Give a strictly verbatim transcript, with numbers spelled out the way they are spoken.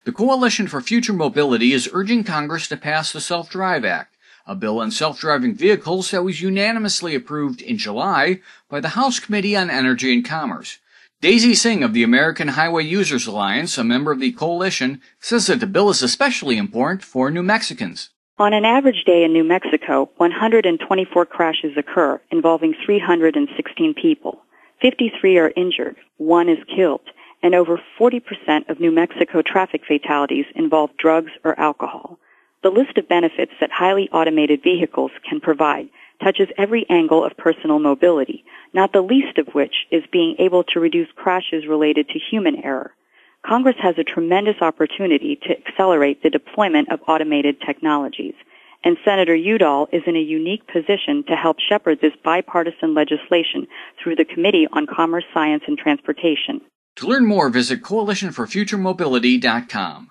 The Coalition for Future Mobility is urging Congress to pass the Self-Drive Act, a bill on self-driving vehicles that was unanimously approved in July by the House Committee on Energy and Commerce. Daisy Singh of the American Highway Users Alliance, a member of the coalition, says that the bill is especially important for New Mexicans. On an average day in New Mexico, one hundred twenty-four crashes occur involving three hundred sixteen people. fifty-three are injured, one is killed, and over forty percent of New Mexico traffic fatalities involve drugs or alcohol. The list of benefits that highly automated vehicles can provide touches every angle of personal mobility, not the least of which is being able to reduce crashes related to human error. Congress has a tremendous opportunity to accelerate the deployment of automated technologies, and Senator Udall is in a unique position to help shepherd this bipartisan legislation through the Committee on Commerce, Science, and Transportation. To learn more, visit coalition for future mobility dot com.